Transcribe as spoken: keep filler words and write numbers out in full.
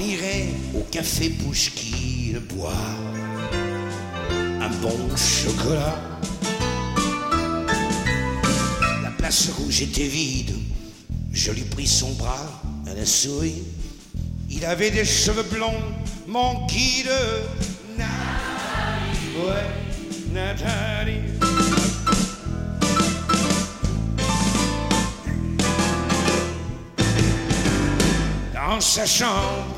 irait au café Pouchki boire un bon chocolat. La place rouge était vide, je lui pris son bras, elle a souri. Il avait des cheveux blonds, mon guide. Nathalie, ouais, Nathalie. Dans sa chambre,